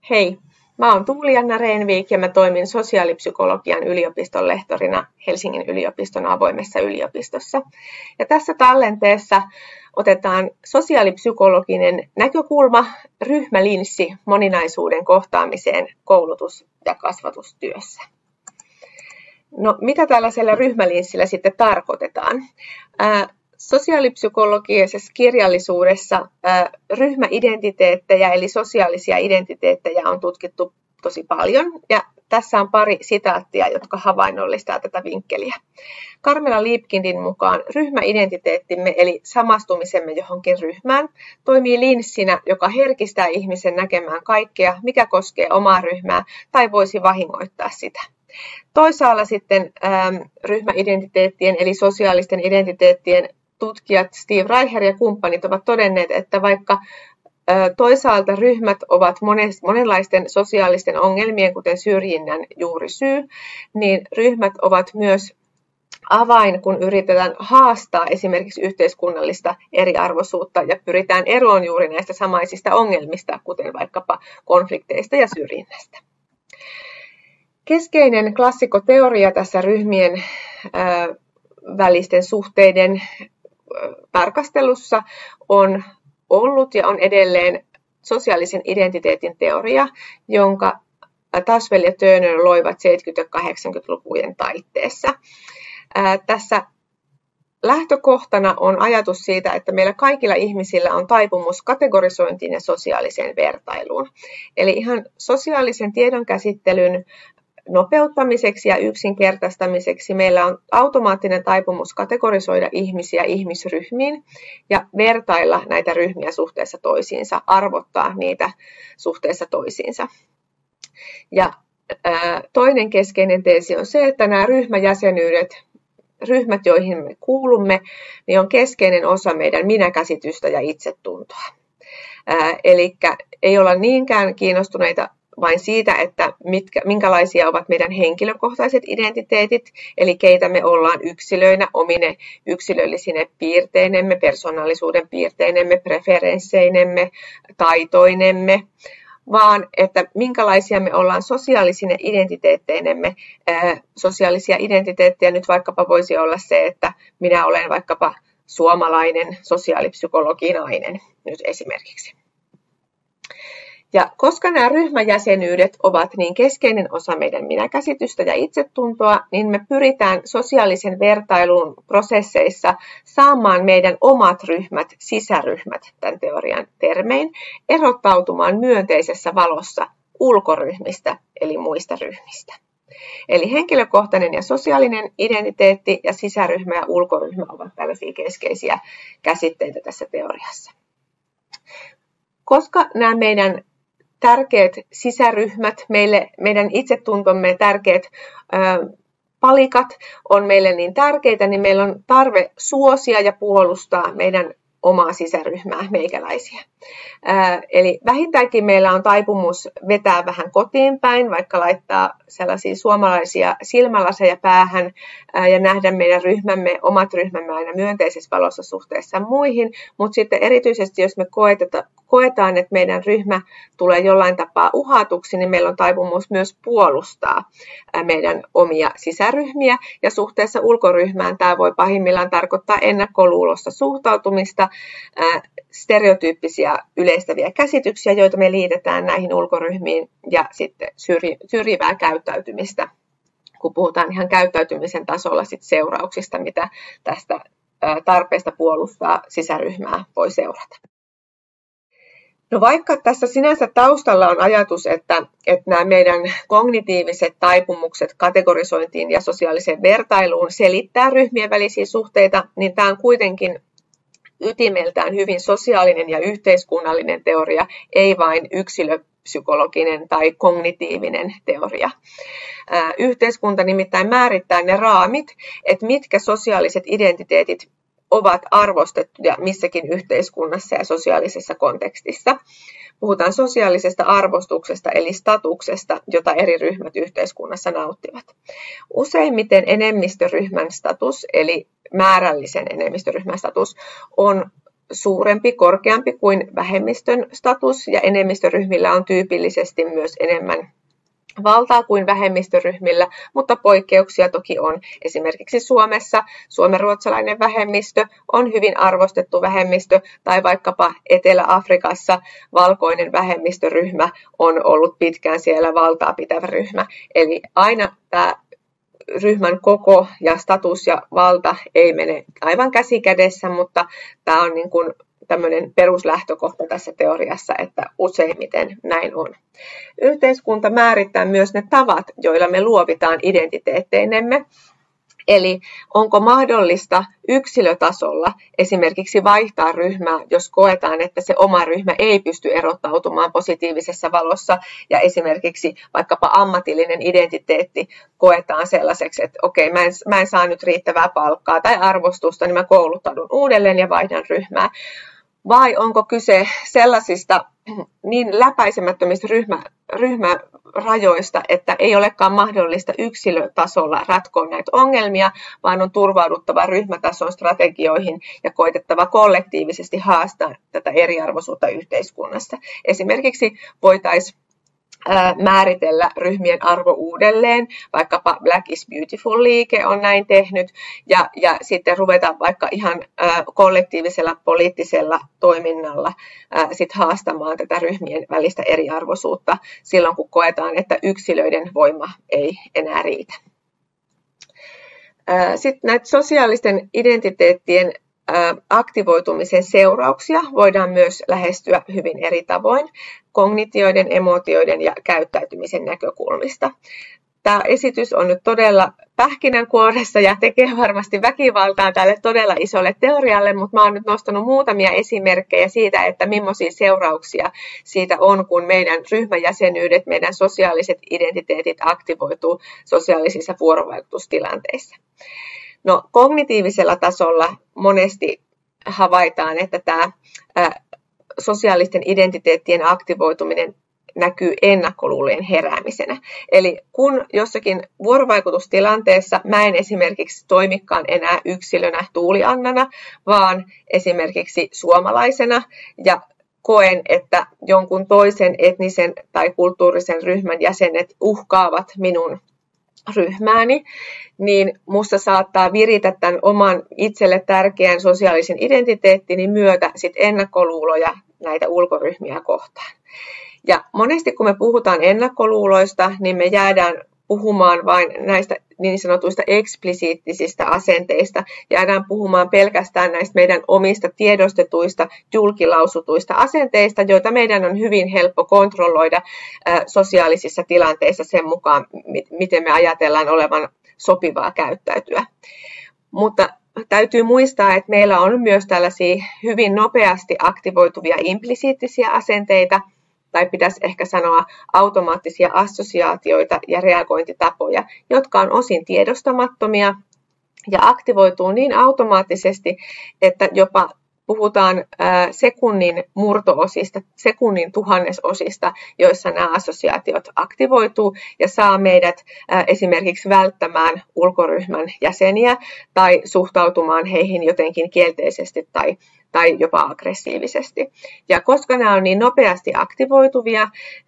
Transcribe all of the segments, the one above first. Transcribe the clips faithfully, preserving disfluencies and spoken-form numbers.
Hei, mä oon Tuuli-Anna Reenvik ja mä toimin sosiaalipsykologian yliopiston lehtorina Helsingin yliopiston avoimessa yliopistossa. Ja tässä tallenteessa otetaan sosiaalipsykologinen näkökulma, ryhmälinssi moninaisuuden kohtaamiseen koulutus- ja kasvatustyössä. No, mitä tällaisella ryhmälinssillä sitten tarkoitetaan? Ää, Sosiaalipsykologisessa kirjallisuudessa ää, ryhmäidentiteettejä eli sosiaalisia identiteettejä on tutkittu tosi paljon ja tässä on pari sitaattia, jotka havainnollistaa tätä vinkkeliä. Carmela Liebkindin mukaan ryhmäidentiteettimme eli samastumisemme johonkin ryhmään toimii linssinä, joka herkistää ihmisen näkemään kaikkea, mikä koskee omaa ryhmää tai voisi vahingoittaa sitä. Toisaalla sitten ähm, ryhmäidentiteettien eli sosiaalisten identiteettien tutkijat Steve Reicher ja kumppanit ovat todenneet, että vaikka toisaalta ryhmät ovat monenlaisten sosiaalisten ongelmien, kuten syrjinnän juurisyy, niin ryhmät ovat myös avain, kun yritetään haastaa esimerkiksi yhteiskunnallista eriarvoisuutta ja pyritään eroon juuri näistä samaisista ongelmista, kuten vaikkapa konflikteista ja syrjinnästä. Keskeinen klassikoteoria tässä ryhmien välisten suhteiden tarkastelussa on ollut ja on edelleen sosiaalisen identiteetin teoria, jonka Taswell ja Turner loivat seitsemänkymmentä- ja kahdeksankymmentälukujen taitteessa. Ää, tässä lähtökohtana on ajatus siitä, että meillä kaikilla ihmisillä on taipumus kategorisointiin ja sosiaaliseen vertailuun. Eli ihan sosiaalisen tiedonkäsittelyn nopeuttamiseksi ja yksinkertaistamiseksi meillä on automaattinen taipumus kategorisoida ihmisiä ihmisryhmiin ja vertailla näitä ryhmiä suhteessa toisiinsa, arvottaa niitä suhteessa toisiinsa. Ja ää, toinen keskeinen teesi on se, että nämä ryhmäjäsenyydet, ryhmät, joihin me kuulumme, niin on keskeinen osa meidän minäkäsitystä ja itsetuntoa. Ää, eli ei olla niinkään kiinnostuneita vain siitä, että mitkä, minkälaisia ovat meidän henkilökohtaiset identiteetit, eli keitä me ollaan yksilöinä, omine yksilöllisine piirteinemme, persoonallisuuden piirteinemme, preferensseinemme, taitoinemme, vaan että minkälaisia me ollaan sosiaalisine identiteetteinemme. Ää, sosiaalisia identiteettejä nyt vaikkapa voisi olla se, että minä olen vaikkapa suomalainen sosiaalipsykologinainen nyt esimerkiksi. Ja koska nämä ryhmäjäsenyydet ovat niin keskeinen osa meidän minäkäsitystä ja itsetuntoa, niin me pyritään sosiaalisen vertailun prosesseissa saamaan meidän omat ryhmät, sisäryhmät, tämän teorian termein, erottautumaan myönteisessä valossa ulkoryhmistä, eli muista ryhmistä. Eli henkilökohtainen ja sosiaalinen identiteetti ja sisäryhmä ja ulkoryhmä ovat tällaisia keskeisiä käsitteitä tässä teoriassa. Koska nämä meidän tärkeät sisäryhmät, meille, meidän itsetuntomme tärkeät ö, palikat on meille niin tärkeitä, niin meillä on tarve suosia ja puolustaa meidän omaa sisäryhmää, meikäläisiä. Ää, eli vähintäänkin meillä on taipumus vetää vähän kotiin päin, vaikka laittaa sellaisia suomalaisia silmälaseja päähän ää, ja nähdä meidän ryhmämme, omat ryhmämme aina myönteisessä valossa suhteessa muihin, mutta sitten erityisesti jos me koeteta, koetaan, että meidän ryhmä tulee jollain tapaa uhatuksi, niin meillä on taipumus myös puolustaa ää, meidän omia sisäryhmiä ja suhteessa ulkoryhmään tämä voi pahimmillaan tarkoittaa ennakkoluulosta suhtautumista, stereotyyppisiä yleistäviä käsityksiä, joita me liitetään näihin ulkoryhmiin ja sitten syrjivää käyttäytymistä, kun puhutaan ihan käyttäytymisen tasolla sit seurauksista, mitä tästä tarpeesta puolustaa sisäryhmää voi seurata. No vaikka tässä sinänsä taustalla on ajatus, että, että nämä meidän kognitiiviset taipumukset kategorisointiin ja sosiaaliseen vertailuun selittää ryhmien välisiä suhteita, niin tämä on kuitenkin ytimeltään hyvin sosiaalinen ja yhteiskunnallinen teoria, ei vain yksilöpsykologinen tai kognitiivinen teoria. Yhteiskunta nimittäin määrittää ne raamit, että mitkä sosiaaliset identiteetit ovat arvostettuja missäkin yhteiskunnassa ja sosiaalisessa kontekstissa. Puhutaan sosiaalisesta arvostuksesta eli statuksesta, jota eri ryhmät yhteiskunnassa nauttivat. Useimmiten enemmistöryhmän status eli määrällisen enemmistöryhmän status on suurempi, korkeampi kuin vähemmistön status, ja enemmistöryhmillä on tyypillisesti myös enemmän valtaa kuin vähemmistöryhmillä, mutta poikkeuksia toki on. Esimerkiksi Suomessa suomenruotsalainen vähemmistö on hyvin arvostettu vähemmistö, tai vaikkapa Etelä-Afrikassa valkoinen vähemmistöryhmä on ollut pitkään siellä valtaa pitävä ryhmä. Eli aina tämä ryhmän koko ja status ja valta ei mene aivan käsi kädessä, mutta tämä on niin kuin tämmöinen peruslähtökohta tässä teoriassa, että useimmiten näin on. Yhteiskunta määrittää myös ne tavat, joilla me luovitaan identiteetteinemme. Eli onko mahdollista yksilötasolla esimerkiksi vaihtaa ryhmää, jos koetaan, että se oma ryhmä ei pysty erottautumaan positiivisessa valossa, ja esimerkiksi vaikkapa ammatillinen identiteetti koetaan sellaiseksi, että okei, mä en, mä en saa nyt riittävää palkkaa tai arvostusta, niin mä kouluttaudun uudelleen ja vaihdan ryhmää. Vai onko kyse sellaisista niin läpäisemättömistä ryhmä, ryhmärajoista, että ei olekaan mahdollista yksilötasolla ratkoa näitä ongelmia, vaan on turvauduttava ryhmätason strategioihin ja koitettava kollektiivisesti haastaa tätä eriarvoisuutta yhteiskunnassa. Esimerkiksi voitaisiin määritellä ryhmien arvo uudelleen, vaikkapa Black is Beautiful-liike on näin tehnyt, ja, ja sitten ruveta vaikka ihan ä, kollektiivisella poliittisella toiminnalla ä, sit haastamaan tätä ryhmien välistä eriarvoisuutta silloin, kun koetaan, että yksilöiden voima ei enää riitä. Ä, sitten näitä sosiaalisten identiteettien aktivoitumisen seurauksia voidaan myös lähestyä hyvin eri tavoin kognitioiden, emootioiden ja käyttäytymisen näkökulmista. Tämä esitys on nyt todella pähkinänkuoressa ja tekee varmasti väkivaltaa tälle todella isolle teorialle, mutta mä oon nyt nostanut muutamia esimerkkejä siitä, että millaisia seurauksia siitä on, kun meidän ryhmäjäsenyydet, meidän sosiaaliset identiteetit aktivoituu sosiaalisissa vuorovaikutustilanteissa. No, kognitiivisella tasolla monesti havaitaan, että tämä ää, sosiaalisten identiteettien aktivoituminen näkyy ennakkoluulojen heräämisenä. Eli kun jossakin vuorovaikutustilanteessa mä en esimerkiksi toimikaan enää yksilönä Tuuliannana, vaan esimerkiksi suomalaisena, ja koen, että jonkun toisen etnisen tai kulttuurisen ryhmän jäsenet uhkaavat minun ryhmääni, niin musta saattaa viritä tämän oman itselle tärkeän sosiaalisen identiteettini myötä sit ennakkoluuloja näitä ulkoryhmiä kohtaan. Ja monesti kun me puhutaan ennakkoluuloista, niin me jäädään puhumaan vain näistä niin sanotuista eksplisiittisistä asenteista, jäädään puhumaan pelkästään näistä meidän omista tiedostetuista, julkilausutuista asenteista, joita meidän on hyvin helppo kontrolloida sosiaalisissa tilanteissa sen mukaan, miten me ajatellaan olevan sopivaa käyttäytyä. Mutta täytyy muistaa, että meillä on myös tällaisia hyvin nopeasti aktivoituvia implisiittisiä asenteita, tai pitäisi ehkä sanoa automaattisia assosiaatioita ja reagointitapoja, jotka on osin tiedostamattomia ja aktivoituu niin automaattisesti, että jopa puhutaan sekunnin murto-osista, sekunnin tuhannesosista, joissa nämä assosiaatiot aktivoituu ja saa meidät esimerkiksi välttämään ulkoryhmän jäseniä tai suhtautumaan heihin jotenkin kielteisesti tai tai jopa aggressiivisesti. Ja koska nämä on niin nopeasti aktivoituvia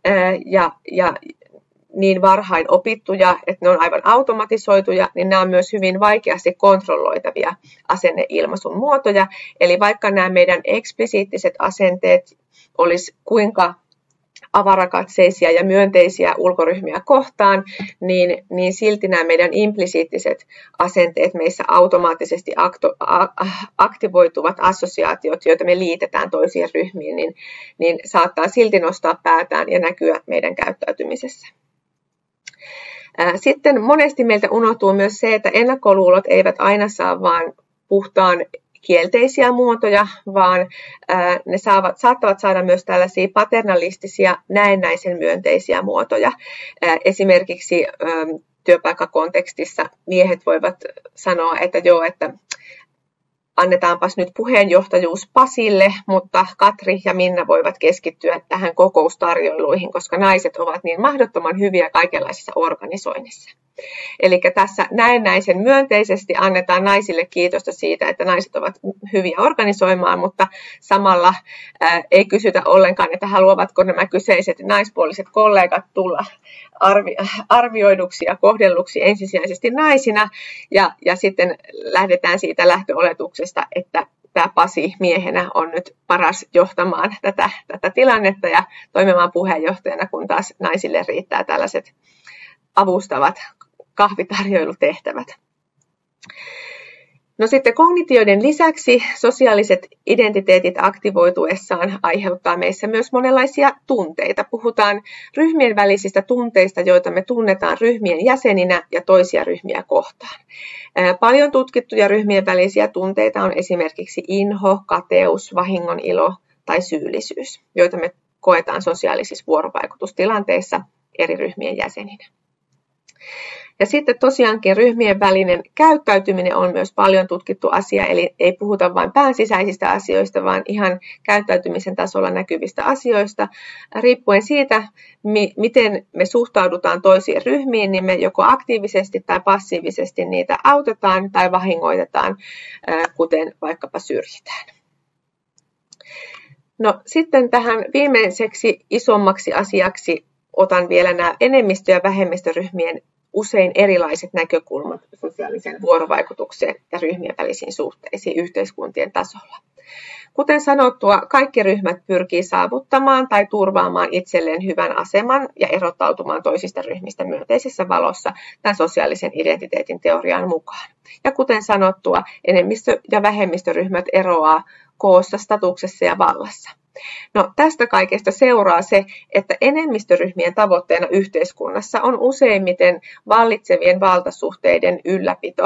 ja, ja niin varhain opittuja, että ne on aivan automatisoituja, niin nämä on myös hyvin vaikeasti kontrolloitavia asenneilmaisun muotoja. Eli vaikka nämä meidän eksplisiittiset asenteet olisi kuinka avarakatseisia ja myönteisiä ulkoryhmiä kohtaan, niin, niin silti nämä meidän implisiittiset asenteet, meissä automaattisesti akto, a, aktivoituvat assosiaatiot, joita me liitetään toisiin ryhmiin, niin, niin saattaa silti nostaa päätään ja näkyä meidän käyttäytymisessä. Sitten monesti meiltä unohtuu myös se, että ennakkoluulot eivät aina saa vain puhtaan kielteisiä muotoja, vaan ne saavat, saattavat saada myös tällaisia paternalistisia näennäisen myönteisiä muotoja. Esimerkiksi työpaikkakontekstissa miehet voivat sanoa, että joo, että annetaanpas nyt puheenjohtajuus Pasille, mutta Katri ja Minna voivat keskittyä tähän kokoustarjoiluihin, koska naiset ovat niin mahdottoman hyviä kaikenlaisessa organisoinnissa. Eli tässä näennäisen myönteisesti annetaan naisille kiitosta siitä, että naiset ovat hyviä organisoimaan, mutta samalla ää, ei kysytä ollenkaan, että haluavatko nämä kyseiset naispuoliset kollegat tulla arvi, arvioiduksi ja kohdelluksi ensisijaisesti naisina, ja, ja sitten lähdetään siitä lähtöoletuksesta, että tämä Pasi miehenä on nyt paras johtamaan tätä, tätä tilannetta ja toimimaan puheenjohtajana, kun taas naisille riittää tällaiset avustavat kahvitarjoilutehtävät. No sitten kognitioiden lisäksi sosiaaliset identiteetit aktivoituessaan aiheuttaa meissä myös monenlaisia tunteita. Puhutaan ryhmien välisistä tunteista, joita me tunnetaan ryhmien jäseninä ja toisia ryhmiä kohtaan. Paljon tutkittuja ryhmien välisiä tunteita on esimerkiksi inho, kateus, vahingon ilo tai syyllisyys, joita me koetaan sosiaalisissa vuorovaikutustilanteissa eri ryhmien jäseninä. Ja sitten tosiaankin ryhmien välinen käyttäytyminen on myös paljon tutkittu asia, eli ei puhuta vain pään sisäisistä asioista, vaan ihan käyttäytymisen tasolla näkyvistä asioista. Riippuen siitä, mi- miten me suhtaudutaan toisiin ryhmiin, niin me joko aktiivisesti tai passiivisesti niitä autetaan tai vahingoitetaan, kuten vaikkapa syrjitään. No sitten tähän viimeiseksi isommaksi asiaksi otan vielä nämä enemmistö- ja vähemmistöryhmien usein erilaiset näkökulmat sosiaaliseen vuorovaikutukseen ja ryhmien välisiin suhteisiin yhteiskuntien tasolla. Kuten sanottua, kaikki ryhmät pyrkii saavuttamaan tai turvaamaan itselleen hyvän aseman ja erottautumaan toisista ryhmistä myönteisessä valossa tämän sosiaalisen identiteetin teorian mukaan. Ja kuten sanottua, enemmistö- ja vähemmistöryhmät eroaa koossa, statuksessa ja vallassa. No, tästä kaikesta seuraa se, että enemmistöryhmien tavoitteena yhteiskunnassa on useimmiten vallitsevien valtasuhteiden ylläpito.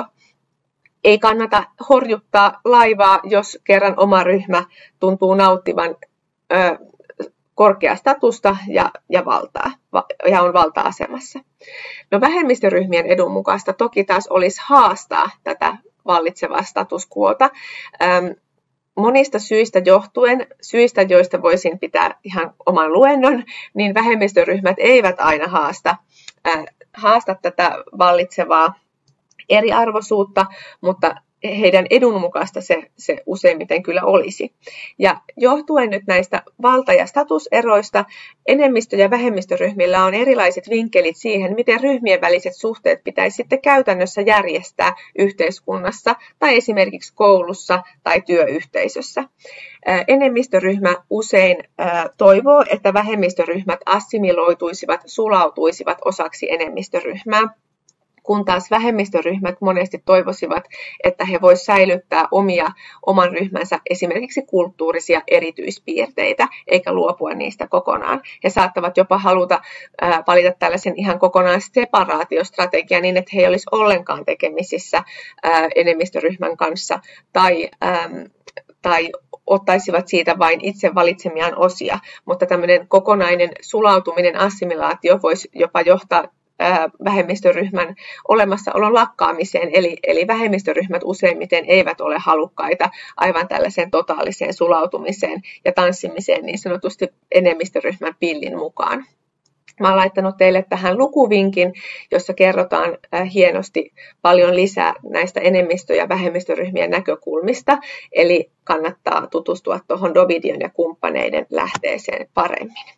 Ei kannata horjuttaa laivaa, jos kerran oma ryhmä tuntuu nauttivan ö, korkeaa statusta ja, ja valtaa ja on valta-asemassa. No, vähemmistöryhmien edun mukaista toki taas olisi haastaa tätä vallitsevaa status quota. Öm, Monista syistä johtuen, syistä joista voisin pitää ihan oman luennon, niin vähemmistöryhmät eivät aina haasta, äh, haasta tätä vallitsevaa eriarvoisuutta, mutta heidän edun mukaista se, se useimmiten kyllä olisi. Ja johtuen nyt näistä valta- ja statuseroista, enemmistö- ja vähemmistöryhmillä on erilaiset vinkkelit siihen, miten ryhmien väliset suhteet pitäisi sitten käytännössä järjestää yhteiskunnassa tai esimerkiksi koulussa tai työyhteisössä. Enemmistöryhmä usein toivoo, että vähemmistöryhmät assimiloituisivat, sulautuisivat osaksi enemmistöryhmää, kun taas vähemmistöryhmät monesti toivoisivat, että he voisivat säilyttää omia, oman ryhmänsä esimerkiksi kulttuurisia erityispiirteitä, eikä luopua niistä kokonaan. He saattavat jopa haluta ää, valita tällaisen ihan kokonaan separaatiostrategian niin, että he ei olisi ollenkaan tekemisissä ää, enemmistöryhmän kanssa tai, ää, tai ottaisivat siitä vain itse valitsemiaan osia, mutta tämmöinen kokonainen sulautuminen, assimilaatio voisi jopa johtaa vähemmistöryhmän olemassaolon lakkaamiseen, eli, eli vähemmistöryhmät useimmiten eivät ole halukkaita aivan tällaiseen totaaliseen sulautumiseen ja tanssimiseen niin sanotusti enemmistöryhmän pillin mukaan. Mä olen laittanut teille tähän lukuvinkin, jossa kerrotaan hienosti paljon lisää näistä enemmistö- ja vähemmistöryhmien näkökulmista, eli kannattaa tutustua tuohon Dovidion ja kumppaneiden lähteeseen paremmin.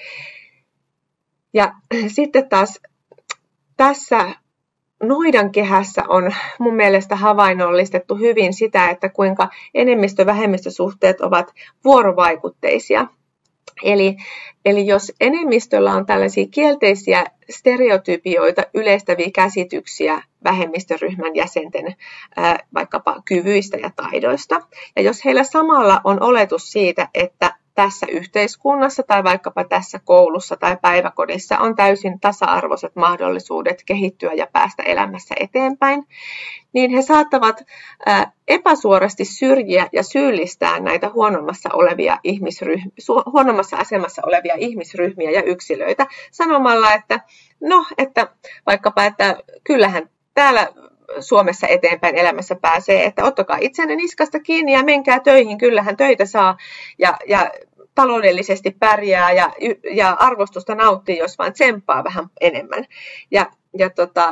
Ja sitten taas tässä noidankehässä on mun mielestä havainnollistettu hyvin sitä, että kuinka enemmistö-vähemmistösuhteet ovat vuorovaikutteisia. Eli, eli jos enemmistöllä on tällaisia kielteisiä stereotypioita, yleistäviä käsityksiä vähemmistöryhmän jäsenten ää, vaikkapa kyvyistä ja taidoista, ja jos heillä samalla on oletus siitä, että tässä yhteiskunnassa tai vaikkapa tässä koulussa tai päiväkodissa on täysin tasa-arvoiset mahdollisuudet kehittyä ja päästä elämässä eteenpäin, niin he saattavat epäsuorasti syrjiä ja syyllistää näitä huonommassa, olevia ihmisryhmiä, huonommassa asemassa olevia ihmisryhmiä ja yksilöitä sanomalla, että no, että vaikkapa, että kyllähän täällä Suomessa eteenpäin elämässä pääsee, että ottakaa itsenne niskasta kiinni ja menkää töihin, kyllähän töitä saa ja, ja taloudellisesti pärjää ja, ja arvostusta nauttii, jos vain tsemppaa vähän enemmän. Ja, ja tota,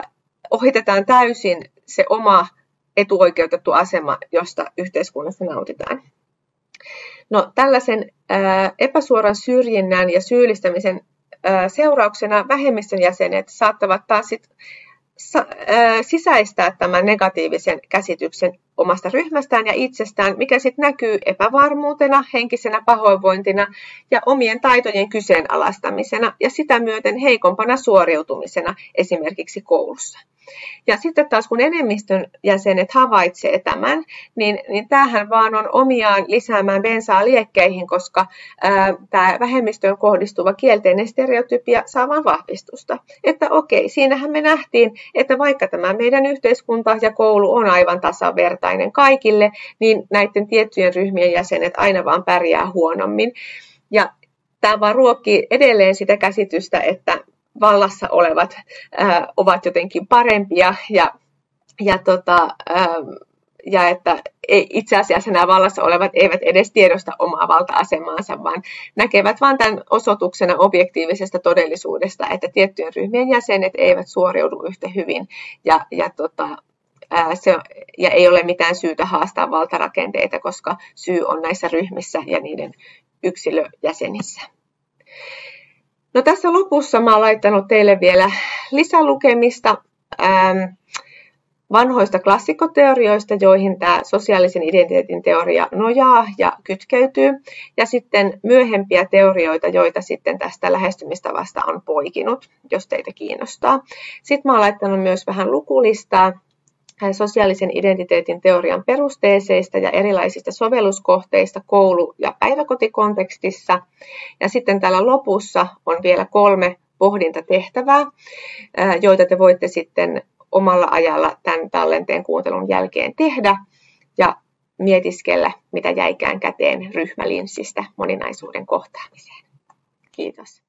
ohitetaan täysin se oma etuoikeutettu asema, josta yhteiskunnassa nautitaan. No, tällaisen ää, epäsuoran syrjinnän ja syyllistämisen ää, seurauksena vähemmistön jäsenet saattavat taas sit, sa, ää, sisäistää tämän negatiivisen käsityksen omasta ryhmästään ja itsestään, mikä sitten näkyy epävarmuutena, henkisenä pahoinvointina ja omien taitojen kyseenalaistamisena ja sitä myöten heikompana suoriutumisena esimerkiksi koulussa. Ja sitten taas kun enemmistön jäsenet havaitsee tämän, niin, niin tämähän vaan on omiaan lisäämään bensaa liekkeihin, koska ää, tämä vähemmistöön kohdistuva kielteinen stereotypia saa vaan vahvistusta. Että okei, siinähän me nähtiin, että vaikka tämä meidän yhteiskunta ja koulu on aivan tasavertainen kaikille, niin näiden tiettyjen ryhmien jäsenet aina vaan pärjää huonommin. Ja tämä vaan ruokkii edelleen sitä käsitystä, että vallassa olevat ää, ovat jotenkin parempia ja, ja, tota, ää, ja että itse asiassa nämä vallassa olevat eivät edes tiedosta omaa valta-asemaansa, vaan näkevät vain tämän osoituksena objektiivisesta todellisuudesta, että tiettyjen ryhmien jäsenet eivät suoriudu yhtä hyvin ja, ja, tota, ää, se, ja ei ole mitään syytä haastaa valtarakenteita, koska syy on näissä ryhmissä ja niiden yksilöjäsenissä. No tässä lopussa mä olen laittanut teille vielä lisälukemista ähm, vanhoista klassikkoteorioista, joihin tämä sosiaalisen identiteetin teoria nojaa ja kytkeytyy, ja sitten myöhempiä teorioita, joita sitten tästä lähestymistavasta on poikinut, jos teitä kiinnostaa. Sitten mä olen laittanut myös vähän lukulistaa sosiaalisen identiteetin teorian perusteeseistä ja erilaisista sovelluskohteista koulu- ja päiväkotikontekstissa. Ja sitten täällä lopussa on vielä kolme pohdintatehtävää, joita te voitte sitten omalla ajalla tämän tallenteen kuuntelun jälkeen tehdä ja mietiskellä, mitä jäikään käteen ryhmälinssistä moninaisuuden kohtaamiseen. Kiitos.